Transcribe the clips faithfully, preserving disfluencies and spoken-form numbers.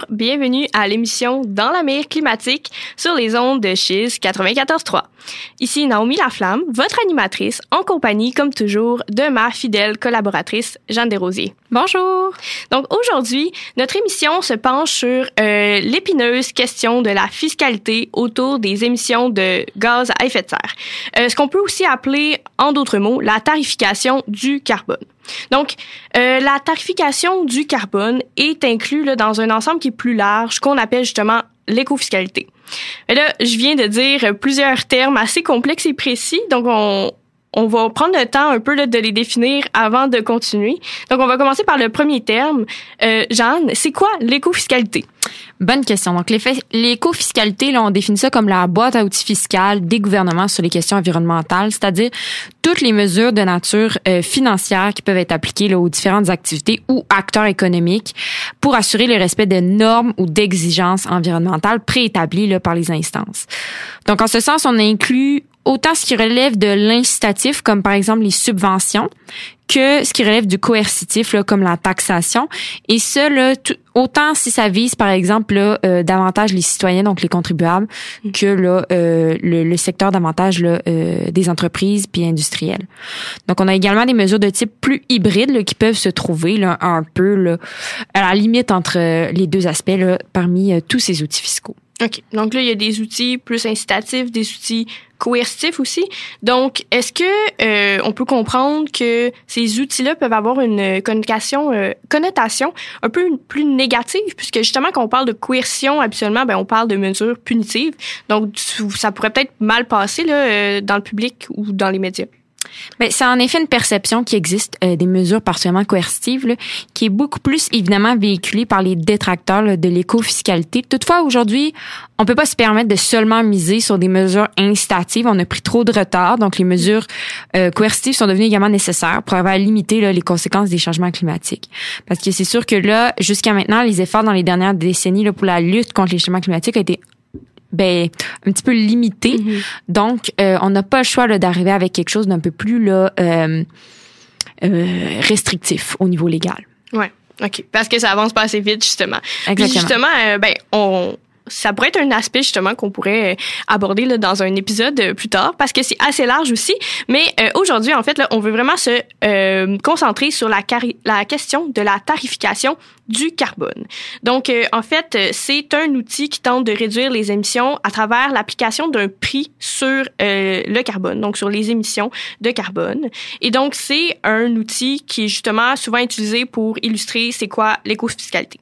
bienvenue à l'émission Dans la mire climatique sur les ondes de C I S quatre-vingt-quatorze trois. Ici Naomi Laflamme, votre animatrice, en compagnie, comme toujours, de ma fidèle collaboratrice, Jeanne Desrosiers. Bonjour! Donc aujourd'hui, notre émission se penche sur euh, l'épineuse question de la fiscalité autour des émissions de gaz à effet de serre. Euh, ce qu'on peut aussi appeler, en d'autres mots, la tarification du carbone. Donc, euh, la tarification du carbone est inclue là, dans un ensemble qui est plus large, qu'on appelle justement l'écofiscalité. Et là, je viens de dire plusieurs termes assez complexes et précis, donc on, on va prendre le temps un peu là, de les définir avant de continuer. Donc, on va commencer par le premier terme. Euh, Jeanne, c'est quoi l'écofiscalité? Bonne question. Donc, l'écofiscalité, là, on définit ça comme la boîte à outils fiscale des gouvernements sur les questions environnementales, c'est-à-dire toutes les mesures de nature euh, financière qui peuvent être appliquées là, aux différentes activités ou acteurs économiques pour assurer le respect de normes ou d'exigences environnementales préétablies là, par les instances. Donc, en ce sens, on inclut autant ce qui relève de l'incitatif, comme par exemple les subventions, que ce qui relève du coercitif, là, comme la taxation. Et ça, là, tout, autant si ça vise, par exemple, là, euh, davantage les citoyens, donc les contribuables, mmh. que là, euh, le, le secteur davantage là, euh, des entreprises puis industrielles. Donc, on a également des mesures de type plus hybride là, qui peuvent se trouver là, un peu là, à la limite entre les deux aspects là, parmi euh, tous ces outils fiscaux. OK. Donc là, il y a des outils plus incitatifs, des outils coercitifs aussi. Donc, est-ce que euh, on peut comprendre que ces outils-là peuvent avoir une connotation, euh, connotation un peu plus négative, puisque justement, quand on parle de coercion, habituellement, ben on parle de mesures punitives. Donc, ça pourrait peut-être mal passer là, euh, dans le public ou dans les médias. Ben, c'est en effet une perception qui existe euh, des mesures partiellement coercitives, là, qui est beaucoup plus évidemment véhiculée par les détracteurs là, de l'écofiscalité. Toutefois, aujourd'hui, on peut pas se permettre de seulement miser sur des mesures incitatives. On a pris trop de retard, donc les mesures euh, coercitives sont devenues également nécessaires pour avoir limité là, les conséquences des changements climatiques. Parce que c'est sûr que là, jusqu'à maintenant, les efforts dans les dernières décennies là, pour la lutte contre les changements climatiques ont été ben un petit peu limité. Mm-hmm. Donc, euh, on n'a pas le choix là, d'arriver avec quelque chose d'un peu plus là, euh, euh, restrictif au niveau légal. Ouais, OK. Parce que ça avance pas assez vite, justement. Exactement. Puis justement, euh, ben, on... ça pourrait être un aspect, justement, qu'on pourrait aborder là, dans un épisode plus tard, parce que c'est assez large aussi. Mais euh, aujourd'hui, en fait, là, on veut vraiment se euh, concentrer sur la, cari- la question de la tarification du carbone. Donc, euh, en fait, c'est un outil qui tente de réduire les émissions à travers l'application d'un prix sur euh, le carbone, donc sur les émissions de carbone. Et donc, c'est un outil qui est justement souvent utilisé pour illustrer c'est quoi l'écofiscalité.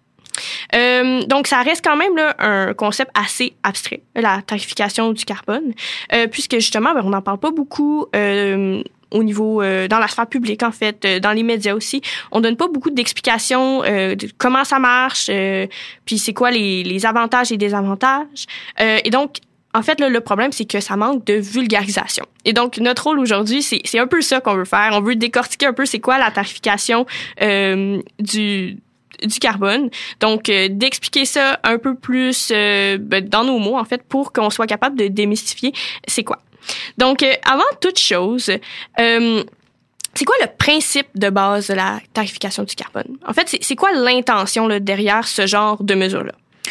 Euh, donc, ça reste quand même là, un concept assez abstrait, la tarification du carbone, euh, puisque justement, ben, on n'en parle pas beaucoup euh, au niveau, euh, dans la sphère publique, en fait, euh, dans les médias aussi. On donne pas beaucoup d'explications euh, de comment ça marche, euh, puis c'est quoi les, les avantages et désavantages. Euh, et donc, en fait, là, le problème, c'est que ça manque de vulgarisation. Et donc, notre rôle aujourd'hui, c'est, c'est un peu ça qu'on veut faire. On veut décortiquer un peu c'est quoi la tarification euh, du... du carbone. Donc, euh, d'expliquer ça un peu plus euh, ben, dans nos mots, en fait, pour qu'on soit capable de démystifier c'est quoi. Donc, euh, avant toute chose, euh, c'est quoi le principe de base de la tarification du carbone? En fait, c'est, c'est quoi l'intention là, derrière ce genre de mesure-là?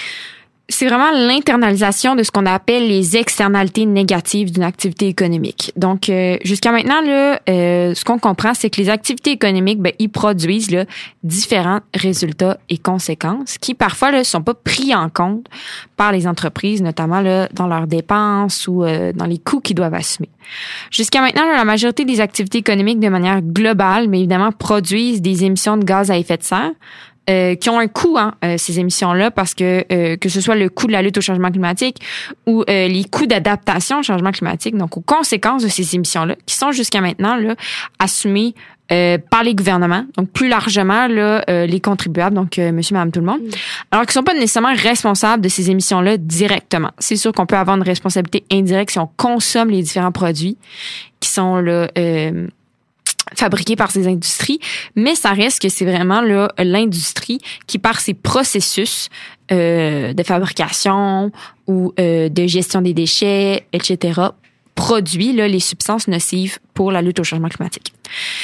C'est vraiment l'internalisation de ce qu'on appelle les externalités négatives d'une activité économique. Donc, euh, jusqu'à maintenant, là, euh, ce qu'on comprend, c'est que les activités économiques, ben, ils produisent là, différents résultats et conséquences qui, parfois, ne sont pas pris en compte par les entreprises, notamment là, dans leurs dépenses ou euh, dans les coûts qu'ils doivent assumer. Jusqu'à maintenant, là, la majorité des activités économiques, de manière globale, mais évidemment, produisent des émissions de gaz à effet de serre, Euh, qui ont un coût, hein, euh, ces émissions-là, parce que euh, que ce soit le coût de la lutte au changement climatique ou euh, les coûts d'adaptation au changement climatique, donc aux conséquences de ces émissions-là, qui sont jusqu'à maintenant là assumées euh, par les gouvernements, donc plus largement là euh, les contribuables, donc euh, monsieur, madame, tout le monde, mmh. alors qu'ils sont pas nécessairement responsables de ces émissions-là directement. C'est sûr qu'on peut avoir une responsabilité indirecte si on consomme les différents produits qui sont là euh, fabriqués par ces industries, mais ça reste que c'est vraiment là l'industrie qui, par ses processus euh, de fabrication ou euh, de gestion des déchets, et cetera, produit là les substances nocives pour la lutte au changement climatique.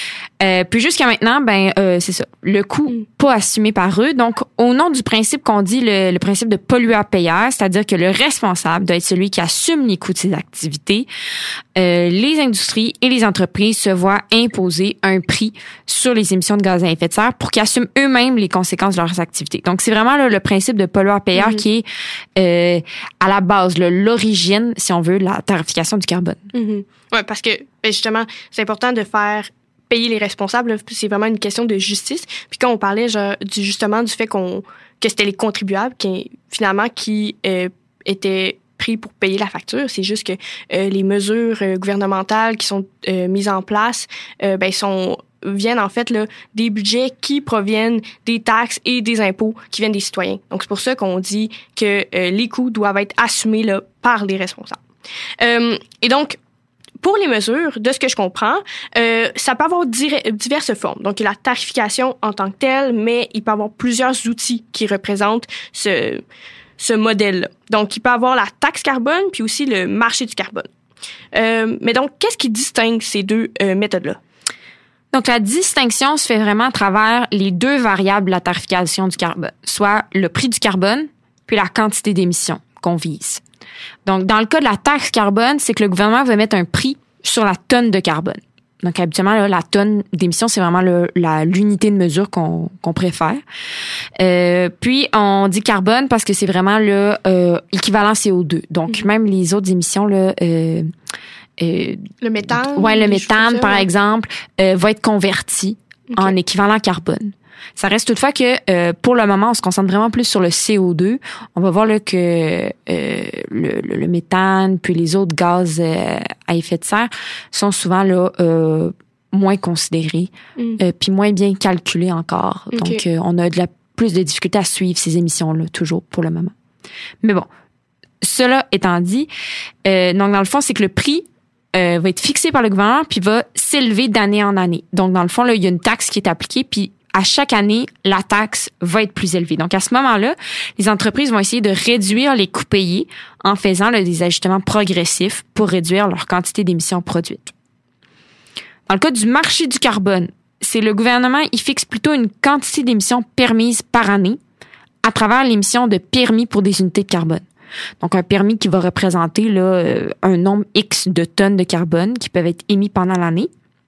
Euh, puis jusqu'à maintenant, ben euh, c'est ça, le coût mm. pas assumé par eux. Donc, au nom du principe qu'on dit le, le principe de pollueur-payeur, c'est-à-dire que le responsable doit être celui qui assume les coûts de ses activités, euh, les industries et les entreprises se voient imposer un prix sur les émissions de gaz à effet de serre pour qu'ils assument eux-mêmes les conséquences de leurs activités. Donc, c'est vraiment là, le principe de pollueur-payeur mm-hmm. qui est euh, à la base, là, l'origine, si on veut, de la tarification du carbone. Mm-hmm. Oui, parce que, ben justement, c'est important de faire payer les responsables. Là, c'est vraiment une question de justice. Puis quand on parlait genre, du, justement du fait qu'on que c'était les contribuables qui, finalement, qui euh, étaient pris pour payer la facture, c'est juste que euh, les mesures euh, gouvernementales qui sont euh, mises en place euh, ben, sont viennent en fait là, des budgets qui proviennent des taxes et des impôts qui viennent des citoyens. Donc, c'est pour ça qu'on dit que euh, les coûts doivent être assumés là, par les responsables. Euh, et donc, pour les mesures, de ce que je comprends, euh, ça peut avoir dire- diverses formes. Donc, il y a la tarification en tant que telle, mais il peut y avoir plusieurs outils qui représentent ce, ce modèle-là. Donc, il peut y avoir la taxe carbone, puis aussi le marché du carbone. Euh, mais donc, qu'est-ce qui distingue ces deux euh, méthodes-là? Donc, la distinction se fait vraiment à travers les deux variables de la tarification du carbone, soit le prix du carbone, puis la quantité d'émissions qu'on vise. Donc, dans le cas de la taxe carbone, c'est que le gouvernement va mettre un prix sur la tonne de carbone. Donc, habituellement, là, la tonne d'émissions, c'est vraiment le, la, l'unité de mesure qu'on, qu'on préfère. Euh, puis, on dit carbone parce que c'est vraiment le euh, équivalent C O deux. Donc, mm-hmm. même les autres émissions, là, euh, euh, le méthane. Ouais, le méthane, par ouais. exemple, euh, va être converti okay. en équivalent carbone. Ça reste toutefois que euh, pour le moment, on se concentre vraiment plus sur le C O deux. On va voir là que euh, le, le, le méthane puis les autres gaz euh, à effet de serre sont souvent là euh, moins considérés mm. euh, puis moins bien calculés encore. Okay. Donc, euh, on a de la plus de difficultés à suivre ces émissions-là toujours pour le moment. Mais bon, cela étant dit, euh, donc dans le fond, c'est que le prix euh, va être fixé par le gouvernement puis va s'élever d'année en année. Donc, dans le fond, là, il y a une taxe qui est appliquée puis à chaque année, la taxe va être plus élevée. Donc, à ce moment-là, les entreprises vont essayer de réduire les coûts payés en faisant là, des ajustements progressifs pour réduire leur quantité d'émissions produites. Dans le cas du marché du carbone, c'est le gouvernement, il fixe plutôt une quantité d'émissions permises par année à travers l'émission de permis pour des unités de carbone. Donc, un permis qui va représenter là, un nombre X de tonnes de carbone qui peuvent être émis pendant l'année.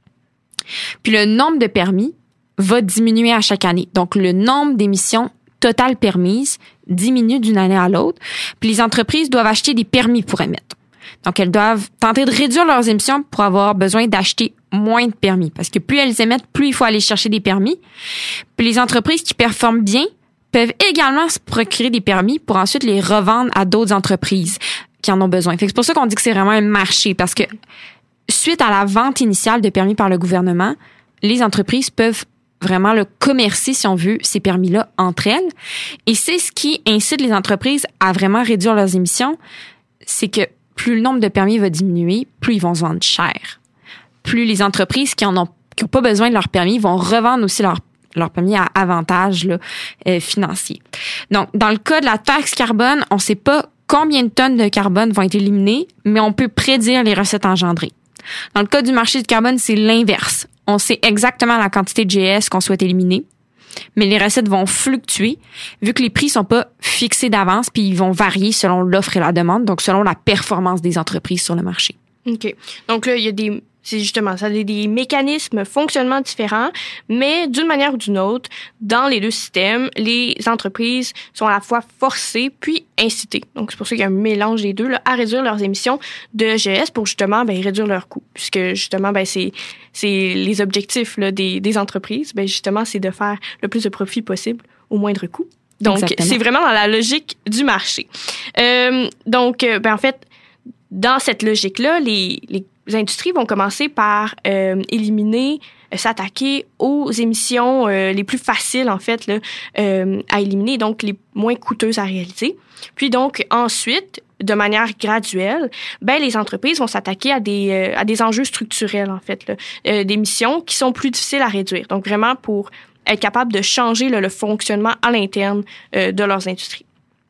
Puis, le nombre de permis va diminuer à chaque année. Donc, le nombre d'émissions totales permises diminue d'une année à l'autre. Puis, les entreprises doivent acheter des permis pour émettre. Donc, elles doivent tenter de réduire leurs émissions pour avoir besoin d'acheter moins de permis. Parce que plus elles émettent, plus il faut aller chercher des permis. Puis, les entreprises qui performent bien peuvent également se procurer des permis pour ensuite les revendre à d'autres entreprises qui en ont besoin. Fait que c'est pour ça qu'on dit que c'est vraiment un marché. Parce que suite à la vente initiale de permis par le gouvernement, les entreprises peuvent vraiment le commercer, si on veut, ces permis-là entre elles. Et c'est ce qui incite les entreprises à vraiment réduire leurs émissions, c'est que plus le nombre de permis va diminuer, plus ils vont se vendre cher. Plus les entreprises qui en ont, qui ont pas besoin de leur permis vont revendre aussi leur leur permis à avantage là, euh, financier. Donc, dans le cas de la taxe carbone, on ne sait pas combien de tonnes de carbone vont être éliminées, mais on peut prédire les recettes engendrées. Dans le cas du marché du carbone, c'est l'inverse. On sait exactement la quantité de G S qu'on souhaite éliminer, mais les recettes vont fluctuer vu que les prix sont pas fixés d'avance puis ils vont varier selon l'offre et la demande, donc selon la performance des entreprises sur le marché. OK. Donc là, il y a des... C'est justement ça, des, des mécanismes fonctionnement différents, mais d'une manière ou d'une autre, dans les deux systèmes, les entreprises sont à la fois forcées puis incitées. Donc, c'est pour ça qu'il y a un mélange des deux là, à réduire leurs émissions de G S pour justement ben, réduire leurs coûts. Puisque justement, ben, c'est, c'est les objectifs là, des, des entreprises, ben, justement, c'est de faire le plus de profit possible au moindre coût. Donc, exactement. C'est vraiment dans la logique du marché. Euh, donc, ben, en fait, dans cette logique-là, les, les Les industries vont commencer par euh, éliminer, euh, s'attaquer aux émissions euh, les plus faciles, en fait, là, euh, à éliminer, donc les moins coûteuses à réaliser. Puis donc, ensuite, de manière graduelle, ben les entreprises vont s'attaquer à des, euh, à des enjeux structurels, en fait, là, euh, d'émissions qui sont plus difficiles à réduire. Donc, vraiment pour être capable de changer là, le fonctionnement à l'interne euh, de leurs industries.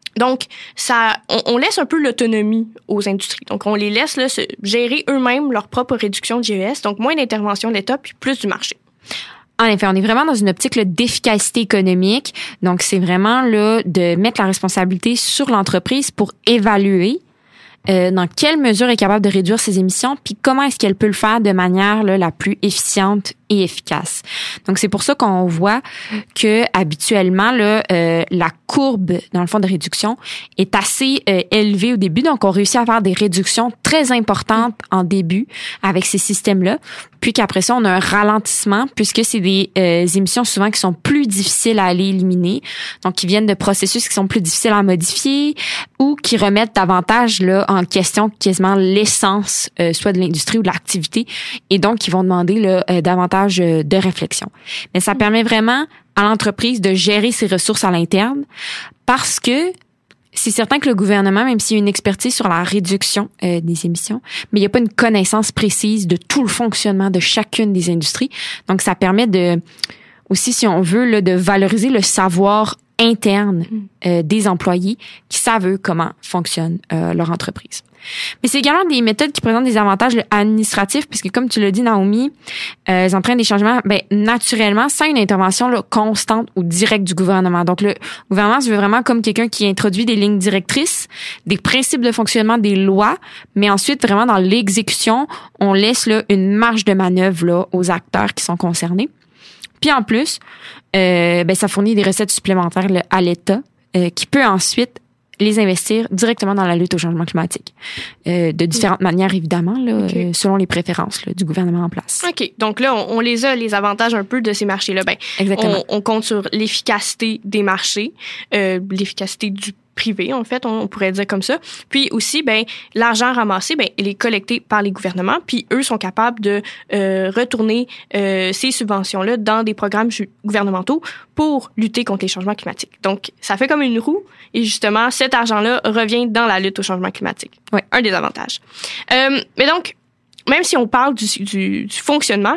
Donc, ça, on, on laisse un peu l'autonomie aux industries. Donc, on les laisse là, se gérer eux-mêmes leur propre réduction de G E S. Donc, moins d'intervention de l'État puis plus du marché. En effet, on est vraiment dans une optique là, d'efficacité économique. Donc, c'est vraiment là, de mettre la responsabilité sur l'entreprise pour évaluer euh, dans quelle mesure elle est capable de réduire ses émissions puis comment est-ce qu'elle peut le faire de manière là, la plus efficiente et efficace. Donc, c'est pour ça qu'on voit que habituellement là, euh, la courbe, dans le fond, de réduction est assez euh, élevée au début. Donc, on réussit à faire des réductions très importantes en début avec ces systèmes-là. Puis qu'après ça, on a un ralentissement puisque c'est des euh, émissions souvent qui sont plus difficiles à aller éliminer. Donc, qui viennent de processus qui sont plus difficiles à modifier ou qui remettent davantage là, en question quasiment l'essence euh, soit de l'industrie ou de l'activité. Et donc, qui vont demander là, euh, davantage de réflexion. Mais ça permet vraiment à l'entreprise de gérer ses ressources à l'interne parce que c'est certain que le gouvernement, même s'il y a une expertise sur la réduction euh, des émissions, mais il n'y a pas une connaissance précise de tout le fonctionnement de chacune des industries. Donc, ça permet de, aussi, si on veut, là, de valoriser le savoir interne euh, des employés qui savent, eux, comment fonctionne euh, leur entreprise. Mais c'est également des méthodes qui présentent des avantages là, administratifs, puisque comme tu l'as dit, Naomi, euh, elles entraînent des changements ben, naturellement sans une intervention là, constante ou directe du gouvernement. Donc, le gouvernement se veut vraiment comme quelqu'un qui introduit des lignes directrices, des principes de fonctionnement des lois, mais ensuite, vraiment, dans l'exécution, on laisse là, une marge de manœuvre là, aux acteurs qui sont concernés. Puis en plus, euh, ben, ça fournit des recettes supplémentaires là, à l'État euh, qui peut ensuite les investir directement dans la lutte au changement climatique. Euh, de différentes manières, évidemment, là, okay. euh, selon les préférences là, du gouvernement en place. OK. Donc là, on, on les a, les avantages un peu de ces marchés-là. Ben, Exactement. On, on compte sur l'efficacité des marchés, euh, l'efficacité du privé, en fait, on pourrait dire comme ça. Puis aussi, ben l'argent ramassé, ben il est collecté par les gouvernements, puis eux sont capables de euh, retourner euh, ces subventions-là dans des programmes gouvernementaux pour lutter contre les changements climatiques. Donc, ça fait comme une roue, et justement, cet argent-là revient dans la lutte au changement climatique. Ouais. Un des avantages. Euh, mais donc, même si on parle du, du, du fonctionnement,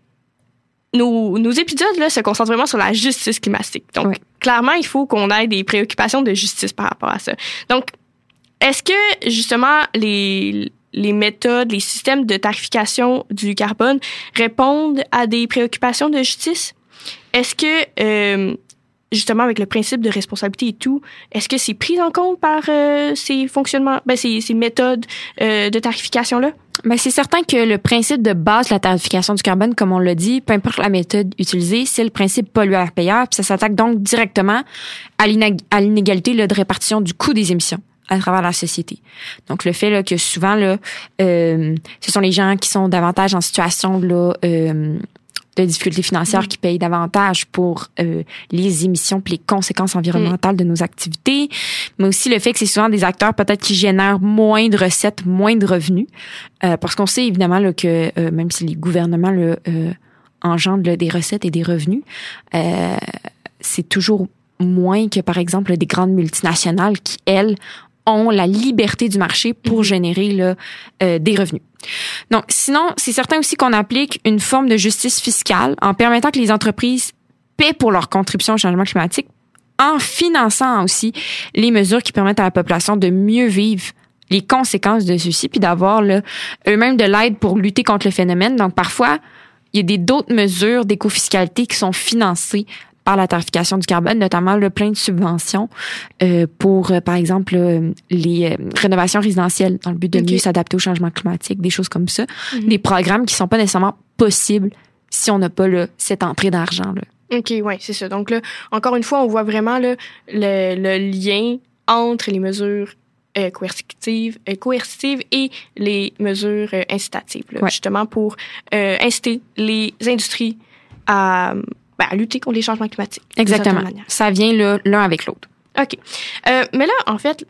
Nos, nos épisodes là, se concentrent vraiment sur la justice climatique. Donc, oui. Clairement, il faut qu'on ait des préoccupations de justice par rapport à ça. Donc, est-ce que, justement, les, les méthodes, les systèmes de tarification du carbone répondent à des préoccupations de justice? Est-ce que, euh, justement, avec le principe de responsabilité et tout, est-ce que c'est pris en compte par euh, ces fonctionnements, ben, ces, ces méthodes euh, de tarification-là? Ben, c'est certain que le principe de base de la tarification du carbone, comme on l'a dit, peu importe la méthode utilisée, c'est le principe pollueur-payeur, puis ça s'attaque donc directement à l'inégalité là, de répartition du coût des émissions à travers la société. Donc, le fait là, que souvent, là, euh, ce sont les gens qui sont davantage en situation là, euh, de difficultés financières mmh. qui payent davantage pour euh, les émissions puis les conséquences environnementales mmh. de nos activités, mais aussi le fait que c'est souvent des acteurs peut-être qui génèrent moins de recettes, moins de revenus, euh, parce qu'on sait évidemment là, que euh, même si les gouvernements là, euh, engendrent là, des recettes et des revenus, euh, c'est toujours moins que, par exemple, des grandes multinationales qui, elles, ont la liberté du marché pour mmh. générer là, euh, des revenus. Donc, sinon, c'est certain aussi qu'on applique une forme de justice fiscale en permettant que les entreprises paient pour leur contribution au changement climatique en finançant aussi les mesures qui permettent à la population de mieux vivre les conséquences de ceci puis d'avoir là, eux-mêmes de l'aide pour lutter contre le phénomène. Donc, parfois, il y a des d'autres mesures d'écofiscalité qui sont financées par la tarification du carbone, notamment le plein de subventions euh, pour, euh, par exemple, euh, les euh, rénovations résidentielles dans le but de okay. mieux s'adapter au changement climatique, des choses comme ça. Mm-hmm. Des programmes qui sont pas nécessairement possibles si on n'a pas là, cette entrée d'argent. Là. OK, oui, c'est ça. Donc là, encore une fois, on voit vraiment là, le, le lien entre les mesures euh, coercitives, euh, coercitives et les mesures euh, incitatives, là, ouais. justement pour euh, inciter les industries à... Ben, à lutter contre les changements climatiques. Exactement. Ça vient là, l'un avec l'autre. OK. Euh, mais là, en fait,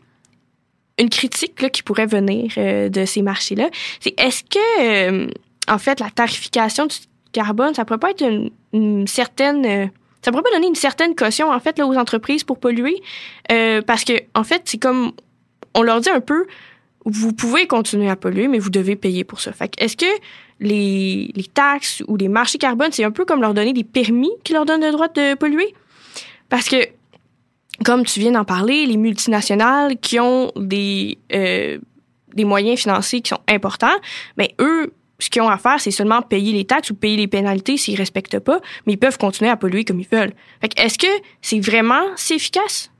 une critique là, qui pourrait venir euh, de ces marchés-là, c'est est-ce que, euh, en fait, la tarification du carbone, ça pourrait pas être une, une certaine... Euh, ça pourrait pas donner une certaine caution, en fait, là, aux entreprises pour polluer? Euh, parce que, en fait, c'est comme... On leur dit un peu, vous pouvez continuer à polluer, mais vous devez payer pour ça. Fait que est-ce que les, les taxes ou les marchés carbone, c'est un peu comme leur donner des permis qui leur donnent le droit de polluer? Parce que comme tu viens d'en parler, les multinationales qui ont des, euh, des moyens financiers qui sont importants, bien, eux, ce qu'ils ont à faire, c'est seulement payer les taxes ou payer les pénalités s'ils ne respectent pas, mais ils peuvent continuer à polluer comme ils veulent. Fait que est-ce que c'est vraiment si efficace?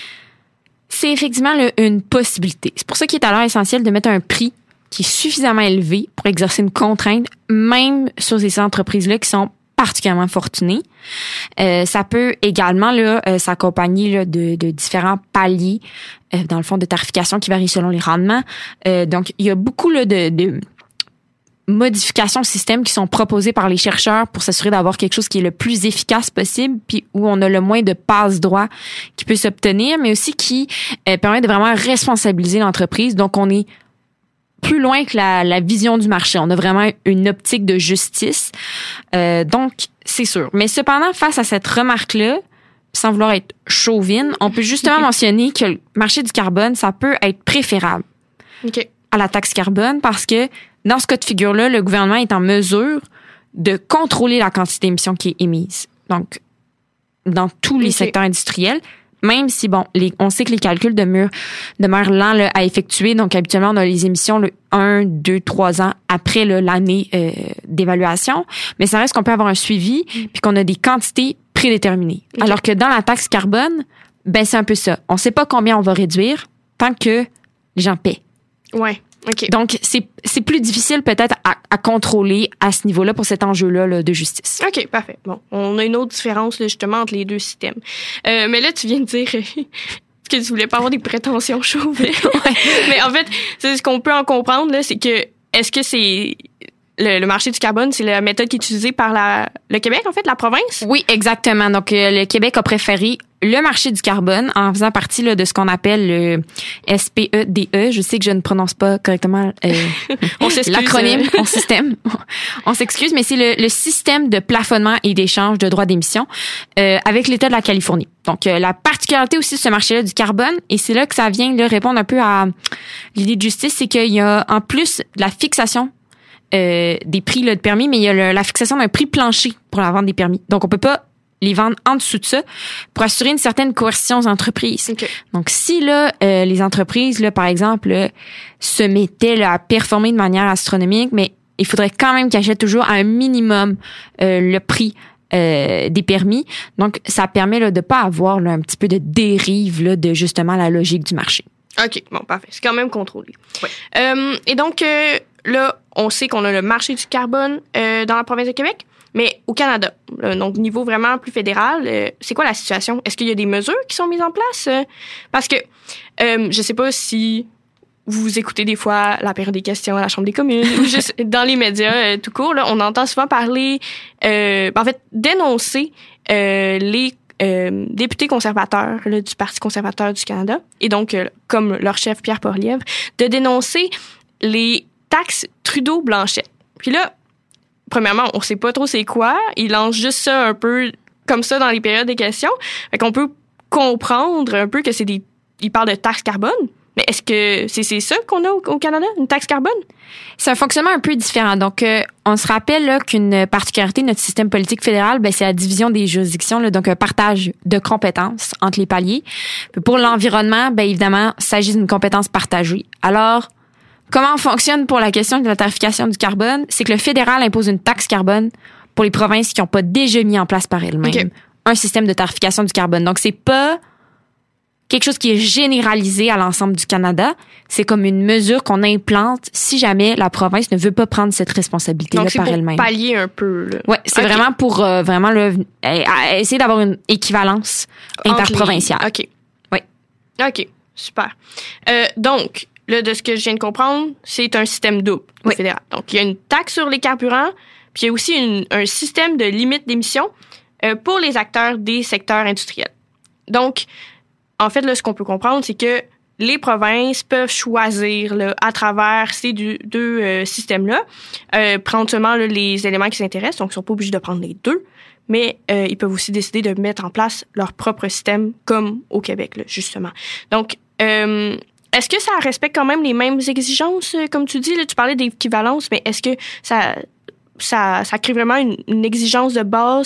C'est effectivement là, une possibilité. C'est pour ça qu'il est alors essentiel de mettre un prix qui est suffisamment élevé pour exercer une contrainte, même sur ces entreprises-là qui sont particulièrement fortunées. Euh, ça peut également là, euh, s'accompagner là, de, de différents paliers, euh, dans le fond, de tarification qui varient selon les rendements. Euh, donc, il y a beaucoup là, de, de modifications au système qui sont proposées par les chercheurs pour s'assurer d'avoir quelque chose qui est le plus efficace possible, puis où on a le moins de passe-droit qui peut s'obtenir, mais aussi qui euh, permet de vraiment responsabiliser l'entreprise. Donc, on est plus loin que la, la vision du marché. On a vraiment une optique de justice. Euh, donc, c'est sûr. Mais cependant, face à cette remarque-là, sans vouloir être chauvine, on peut justement mentionner que le marché du carbone, ça peut être préférable okay. à la taxe carbone parce que dans ce cas de figure-là, le gouvernement est en mesure de contrôler la quantité d'émissions qui est émise. Donc, dans tous les okay. secteurs industriels, même si, bon, les, on sait que les calculs demeurent, demeurent lents là, à effectuer. Donc, habituellement, on a les émissions le un, deux, trois ans après là, l'année euh, d'évaluation. Mais ça reste qu'on peut avoir un suivi puis qu'on a des quantités prédéterminées. Okay. Alors que dans la taxe carbone, ben c'est un peu ça. On ne sait pas combien on va réduire tant que les gens paient. Ouais. Okay. Donc, c'est, c'est plus difficile peut-être à, à contrôler à ce niveau-là pour cet enjeu-là là, de justice. OK, parfait. Bon, on a une autre différence là, justement entre les deux systèmes. Euh, mais là, tu viens de dire que tu voulais pas avoir des prétentions chauves. Ouais. Mais en fait, c'est ce qu'on peut en comprendre, là, c'est que est-ce que c'est le, le marché du carbone, c'est la méthode qui est utilisée par la, le Québec, en fait, la province? Oui, exactement. Donc, euh, le Québec a préféré le marché du carbone en faisant partie là, de ce qu'on appelle le S P E D E. Je sais que je ne prononce pas correctement euh, on s'excuse, l'acronyme, euh... on système. On s'excuse, mais c'est le, le système de plafonnement et d'échange de droits d'émission euh, avec l'État de la Californie. Donc, euh, la particularité aussi de ce marché-là du carbone, et c'est là que ça vient là, répondre un peu à l'idée de justice, c'est qu'il y a en plus de la fixation euh, des prix là, de permis, mais il y a le, la fixation d'un prix plancher pour la vente des permis. Donc, on peut pas les vendre en dessous de ça pour assurer une certaine coercition aux entreprises. Okay. Donc, si là, euh, les entreprises, là, par exemple, là, se mettaient là, à performer de manière astronomique, mais il faudrait quand même qu'ils achètent toujours à un minimum euh, le prix euh, des permis. Donc, ça permet là, de pas avoir là, un petit peu de dérive là, de justement la logique du marché. OK, bon, parfait. C'est quand même contrôlé. Ouais. Euh, et donc, euh, là, on sait qu'on a le marché du carbone euh, dans la province de Québec. Mais au Canada, euh, donc niveau vraiment plus fédéral, euh, c'est quoi la situation? Est-ce qu'il y a des mesures qui sont mises en place? Euh, parce que euh, je sais pas si vous écoutez des fois la période des questions à la Chambre des communes ou juste dans les médias euh, tout court, là, on entend souvent parler, euh, en fait, dénoncer euh, les euh, députés conservateurs là, du Parti conservateur du Canada et donc, euh, comme leur chef Pierre Poilievre, de dénoncer les taxes Trudeau-Blanchette. Puis là, premièrement, on sait pas trop c'est quoi. Ils lancent juste ça un peu comme ça dans les périodes des questions. Fait qu'on peut comprendre un peu que c'est des... Ils parlent de taxe carbone. Mais est-ce que c'est, c'est ça qu'on a au, au Canada, une taxe carbone? C'est un fonctionnement un peu différent. Donc, euh, on se rappelle là, qu'une particularité de notre système politique fédéral, ben, c'est la division des juridictions, là, donc un partage de compétences entre les paliers. Pour l'environnement, ben, évidemment, il s'agit d'une compétence partagée. Alors, comment fonctionne pour la question de la tarification du carbone? C'est que le fédéral impose une taxe carbone pour les provinces qui n'ont pas déjà mis en place par elles-mêmes okay. un système de tarification du carbone. Donc, c'est pas quelque chose qui est généralisé à l'ensemble du Canada. C'est comme une mesure qu'on implante si jamais la province ne veut pas prendre cette responsabilité-là par elle-même. Donc, c'est pour pallier un peu. Là. Ouais, c'est okay. vraiment pour euh, vraiment là, essayer d'avoir une équivalence interprovinciale. Les... OK. Oui. OK, super. Euh, donc, là, de ce que je viens de comprendre, c'est un système double au oui. fédéral. Donc, il y a une taxe sur les carburants, puis il y a aussi une, un système de limite d'émissions euh, pour les acteurs des secteurs industriels. Donc, en fait, là, ce qu'on peut comprendre, c'est que les provinces peuvent choisir là, à travers ces deux, deux euh, systèmes-là, euh, prendre seulement là, les éléments qui s'intéressent, donc ils ne sont pas obligés de prendre les deux, mais euh, ils peuvent aussi décider de mettre en place leur propre système, comme au Québec, là, justement. Donc, euh, est-ce que ça respecte quand même les mêmes exigences, comme tu dis? Là, tu parlais d'équivalence, mais est-ce que ça, ça, ça crée vraiment une, une exigence de base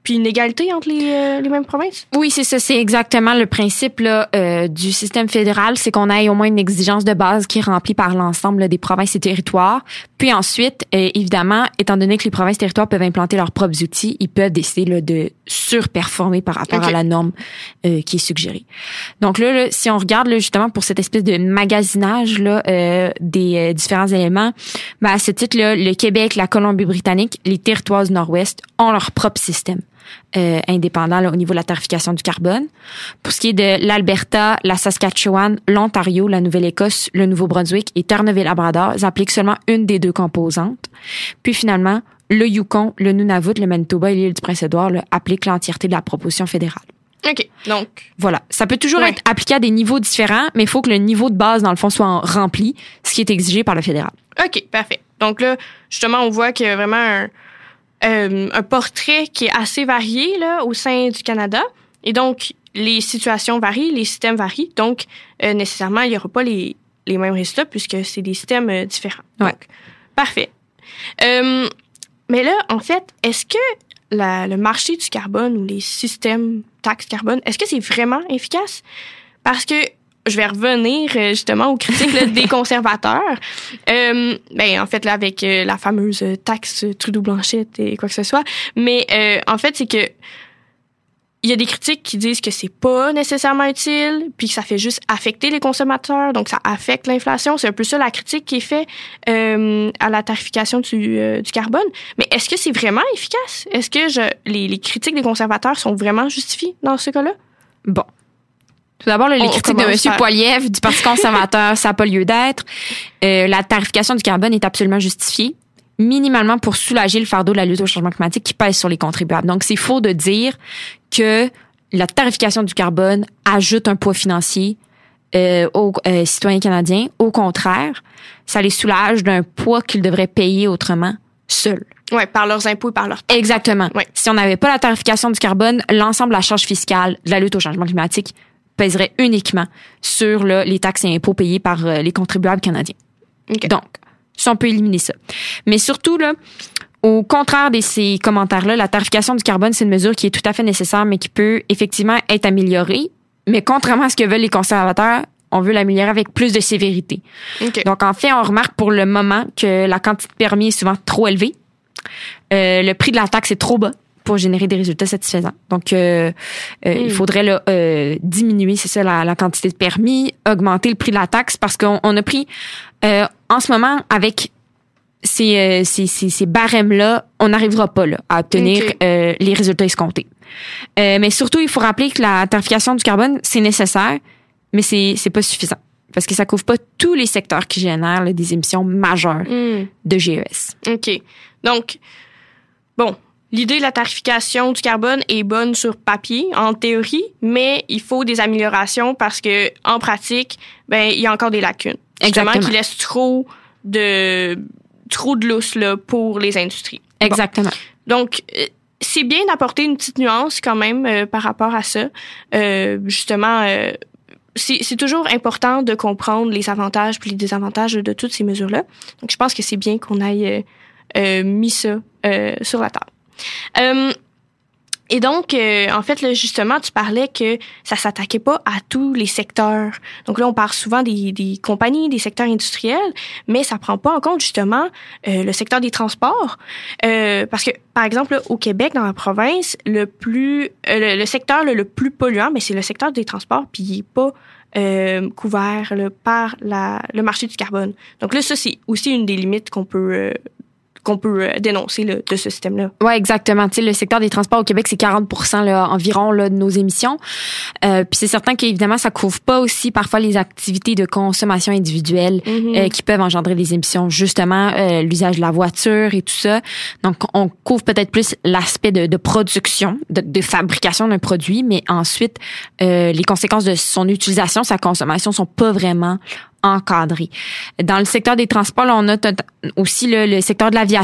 puis une égalité entre les, euh, les mêmes provinces? Oui, c'est ça. C'est exactement le principe là, euh, du système fédéral, c'est qu'on ait au moins une exigence de base qui est remplie par l'ensemble là, des provinces et territoires. Puis ensuite, euh, évidemment, étant donné que les provinces et territoires peuvent implanter leurs propres outils, ils peuvent décider là, de surperformer par rapport okay. à la norme euh, qui est suggérée. Donc là, là si on regarde là, justement pour cette espèce de magasinage là, euh, des euh, différents éléments, ben, à ce titre-là, le Québec, la Colombie-Britannique, les territoires du Nord-Ouest ont leur propre système. Euh, indépendant là, au niveau de la tarification du carbone. Pour ce qui est de l'Alberta, la Saskatchewan, l'Ontario, la Nouvelle-Écosse, le Nouveau-Brunswick et Terre-Neuve-et-Labrador, ils appliquent seulement une des deux composantes. Puis finalement, le Yukon, le Nunavut, le Manitoba et l'île du Prince-Édouard là, appliquent l'entièreté de la proposition fédérale. OK, donc... Voilà. Ça peut toujours ouais. être appliqué à des niveaux différents, mais il faut que le niveau de base, dans le fond, soit rempli, ce qui est exigé par le fédéral. OK, parfait. Donc là, justement, on voit qu'il y a vraiment un... Euh, un portrait qui est assez varié là, au sein du Canada. Et donc, les situations varient, les systèmes varient. Donc, euh, nécessairement, il n'y aura pas les, les mêmes résultats puisque c'est des systèmes euh, différents. Ouais. Donc, parfait. Euh, mais là, en fait, est-ce que la, le marché du carbone ou les systèmes taxes carbone, est-ce que c'est vraiment efficace? Parce que je vais revenir justement aux critiques là, des conservateurs. Euh, ben en fait là avec euh, la fameuse taxe Trudeau-Blanchette et quoi que ce soit. Mais euh, en fait c'est que il y a des critiques qui disent que c'est pas nécessairement utile, puis que ça fait juste affecter les consommateurs, donc ça affecte l'inflation. C'est un peu ça la critique qui est faite euh, à la tarification du, euh, du carbone. Mais est-ce que c'est vraiment efficace? Est-ce que je, les, les critiques des conservateurs sont vraiment justifiées dans ce cas-là? Bon. Tout d'abord, là, les on critiques de M. par... Poilievre du Parti conservateur, ça n'a pas lieu d'être. Euh, la tarification du carbone est absolument justifiée, minimalement pour soulager le fardeau de la lutte au changement climatique qui pèse sur les contribuables. Donc, c'est faux de dire que la tarification du carbone ajoute un poids financier euh, aux euh, citoyens canadiens. Au contraire, ça les soulage d'un poids qu'ils devraient payer autrement seuls. Oui, par leurs impôts et par leurs taxes. Exactement. Ouais. Si on n'avait pas la tarification du carbone, l'ensemble de la charge fiscale de la lutte au changement climatique pèserait uniquement sur là, les taxes et impôts payés par euh, les contribuables canadiens. Okay. Donc, si on peut éliminer ça. Mais surtout, là, au contraire de ces commentaires-là, la tarification du carbone, c'est une mesure qui est tout à fait nécessaire, mais qui peut effectivement être améliorée. Mais contrairement à ce que veulent les conservateurs, on veut l'améliorer avec plus de sévérité. Okay. Donc, en fait, on remarque pour le moment que la quantité de permis est souvent trop élevée. Euh, le prix de la taxe est trop bas pour générer des résultats satisfaisants. Donc, euh, euh, mm. il faudrait là, euh, diminuer, c'est ça, la, la quantité de permis, augmenter le prix de la taxe, parce qu'on on a pris, euh, en ce moment, avec ces, euh, ces, ces, ces barèmes-là, on n'arrivera pas là, à obtenir okay. euh, les résultats escomptés. Euh, mais surtout, il faut rappeler que la tarification du carbone, c'est nécessaire, mais c'est, c'est pas suffisant. Parce que ça couvre pas tous les secteurs qui génèrent là, des émissions majeures mm. de G E S. OK. Donc, bon, l'idée de la tarification du carbone est bonne sur papier, en théorie, mais il faut des améliorations parce que en pratique, ben il y a encore des lacunes. Exactement. Justement, qui laissent trop de trop de lousse là pour les industries. Exactement. Bon. Donc c'est bien d'apporter une petite nuance quand même euh, par rapport à ça. Euh, justement, euh, c'est, c'est toujours important de comprendre les avantages puis les désavantages de toutes ces mesures-là. Donc je pense que c'est bien qu'on aille euh, euh, mis ça euh, sur la table. Euh, et donc, euh, en fait, là, justement, tu parlais que ça s'attaquait pas à tous les secteurs. Donc là, on parle souvent des, des compagnies, des secteurs industriels, mais ça prend pas en compte, justement, euh, le secteur des transports. Euh, parce que, par exemple, là, au Québec, dans la province, le plus euh, le, le secteur là, le plus polluant, mais c'est le secteur des transports, puis il est pas euh, couvert là, par la, le marché du carbone. Donc là, ça, c'est aussi une des limites qu'on peut... Euh, qu'on peut dénoncer là, de ce système-là. Oui, exactement. Tu sais, le secteur des transports au Québec, c'est quarante pour cent là, environ là, de nos émissions. Euh, puis c'est certain qu'évidemment, ça couvre pas aussi parfois les activités de consommation individuelle mm-hmm. euh, qui peuvent engendrer des émissions. Justement, euh, l'usage de la voiture et tout ça. Donc, on couvre peut-être plus l'aspect de, de production, de, de fabrication d'un produit, mais ensuite, euh, les conséquences de son utilisation, sa consommation sont pas vraiment encadré. Dans le secteur des transports, là, on a t- aussi le, le secteur de l'aviation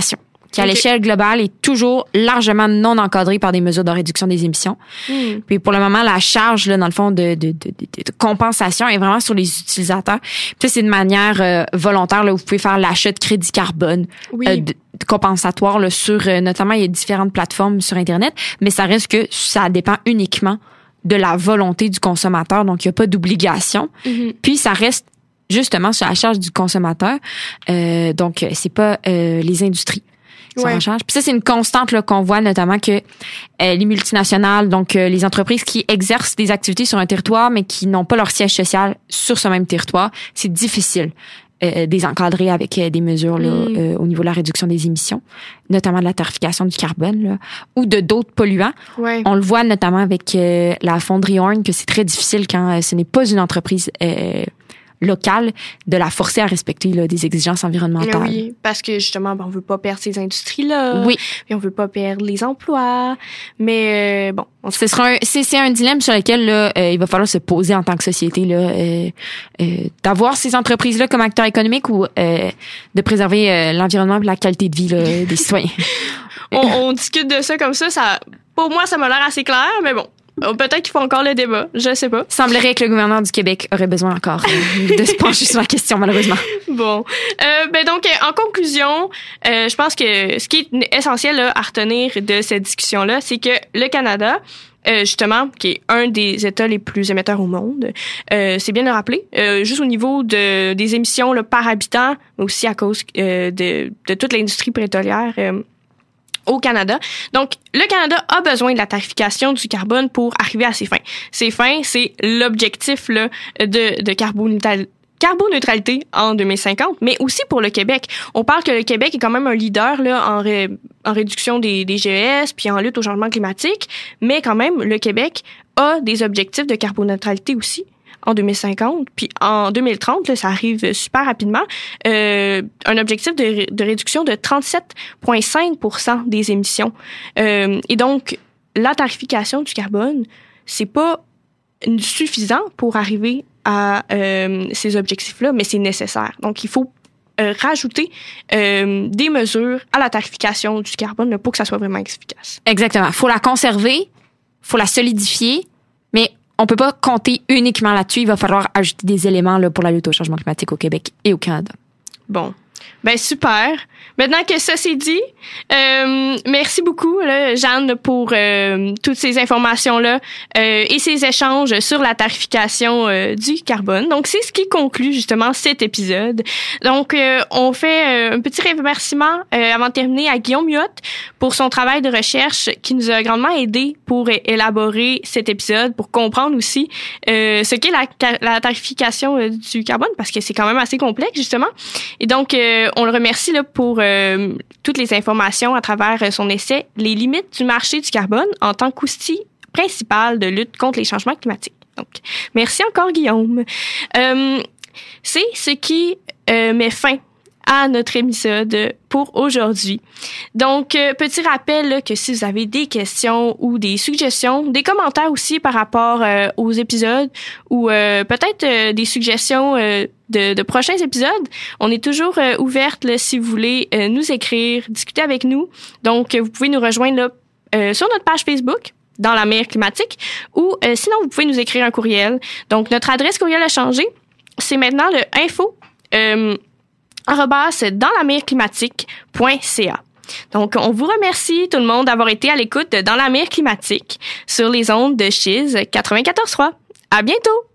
qui à Okay. l'échelle globale est toujours largement non encadré par des mesures de réduction des émissions. Mm. Puis pour le moment, la charge, là, dans le fond, de, de, de, de, de compensation est vraiment sur les utilisateurs. Puis c'est de manière euh, volontaire, là, vous pouvez faire l'achat de crédit carbone Oui. euh, de, de compensatoire là, sur, euh, notamment, il y a différentes plateformes sur Internet, mais ça reste que ça dépend uniquement de la volonté du consommateur, donc il n'y a pas d'obligation. Mm-hmm. Puis ça reste justement sur la charge du consommateur, euh, donc c'est pas euh, les industries. Ouais. En charge. Puis ça, c'est une constante là, qu'on voit notamment que euh, les multinationales, donc euh, les entreprises qui exercent des activités sur un territoire, mais qui n'ont pas leur siège social sur ce même territoire, c'est difficile euh, de les encadrer avec euh, des mesures là, Mm. euh, au niveau de la réduction des émissions, notamment de la tarification du carbone là, ou de d'autres polluants. Ouais. On le voit notamment avec euh, la fonderie Horn, que c'est très difficile quand euh, ce n'est pas une entreprise euh, locale de la forcer à respecter là, des exigences environnementales. Oui, parce que justement, ben, on veut pas perdre ces industries-là. Oui. Puis on veut pas perdre les emplois. Mais euh, bon, on Ce sera un, c'est, c'est un dilemme sur lequel là, euh, il va falloir se poser en tant que société là, euh, euh, d'avoir ces entreprises-là comme acteurs économiques ou euh, de préserver euh, l'environnement et la qualité de vie là, des citoyens. on, on discute de ça comme ça, ça. Pour moi, ça m'a l'air assez clair, mais bon. Peut-être qu'il faut encore le débat, je sais pas. Il semblerait que le gouverneur du Québec aurait besoin encore euh, de se pencher sur la question, malheureusement. Bon, euh, ben donc euh, en conclusion, euh, je pense que ce qui est essentiel là, à retenir de cette discussion-là, c'est que le Canada, euh, justement, qui est un des États les plus émetteurs au monde, euh, c'est bien de le rappeler, euh, juste au niveau de des émissions là, par habitant, mais aussi à cause euh, de, de toute l'industrie pétrolière. Euh, au Canada. Donc, le Canada a besoin de la tarification du carbone pour arriver à ses fins. Ses fins, c'est l'objectif là, de, de carboneutralité. carboneutralité en deux mille cinquante, mais aussi pour le Québec. On parle que le Québec est quand même un leader là, en, ré, en réduction des, des G E S puis en lutte au changement climatique, mais quand même, le Québec a des objectifs de carboneutralité aussi en deux mille cinquante, puis en deux mille trente, là, ça arrive super rapidement, euh, un objectif de, de réduction de trente-sept virgule cinq pour cent des émissions. Euh, et donc, la tarification du carbone, c'est pas suffisant pour arriver à euh, ces objectifs-là, mais c'est nécessaire. Donc, il faut euh, rajouter euh, des mesures à la tarification du carbone là, pour que ça soit vraiment efficace. Exactement. Il faut la conserver, faut la solidifier, mais on peut pas compter uniquement là-dessus. Il va falloir ajouter des éléments là, pour la lutte au changement climatique au Québec et au Canada. Bon. Ben super. Maintenant que ça c'est dit, euh, merci beaucoup là, Jeanne pour euh, toutes ces informations-là euh, et ces échanges sur la tarification euh, du carbone. Donc c'est ce qui conclut justement cet épisode. Donc euh, on fait euh, un petit remerciement euh, avant de terminer à Guillaume Miotte pour son travail de recherche qui nous a grandement aidé pour é- élaborer cet épisode, pour comprendre aussi euh, ce qu'est la, la tarification euh, du carbone parce que c'est quand même assez complexe justement. Et donc euh, on le remercie là, pour euh, toutes les informations à travers euh, son essai « Les limites du marché du carbone en tant qu'outil principal de lutte contre les changements climatiques ». Donc, merci encore, Guillaume. Euh, c'est ce qui euh, met fin à notre épisode pour aujourd'hui. Donc, euh, petit rappel là, que si vous avez des questions ou des suggestions, des commentaires aussi par rapport euh, aux épisodes ou euh, peut-être euh, des suggestions euh, de, de prochains épisodes, on est toujours euh, ouverte là, si vous voulez euh, nous écrire, discuter avec nous. Donc, euh, vous pouvez nous rejoindre là, euh, sur notre page Facebook, dans la meilleure climatique, ou euh, sinon, vous pouvez nous écrire un courriel. Donc, notre adresse courriel a changé. C'est maintenant le info euh, arobase dans la meilleure climatique point c a. Donc, on vous remercie tout le monde d'avoir été à l'écoute de Dans la meilleure climatique sur les ondes de Chiz quatre-vingt-quatorze trois. À bientôt!